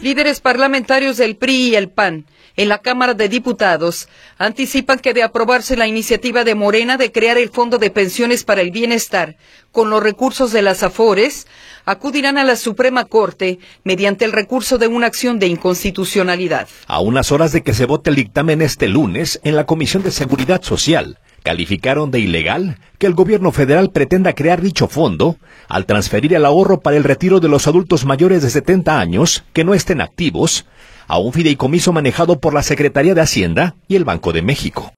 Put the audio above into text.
Líderes parlamentarios del PRI y el PAN en la Cámara de Diputados anticipan que de aprobarse la iniciativa de Morena de crear el Fondo de Pensiones para el Bienestar con los recursos de las Afores, acudirán a la Suprema Corte mediante el recurso de una acción de inconstitucionalidad. A unas horas de que se vote el dictamen este lunes en la Comisión de Seguridad Social, calificaron de ilegal que el gobierno federal pretenda crear dicho fondo al transferir el ahorro para el retiro de los adultos mayores de 70 años que no estén activos a un fideicomiso manejado por la Secretaría de Hacienda y el Banco de México.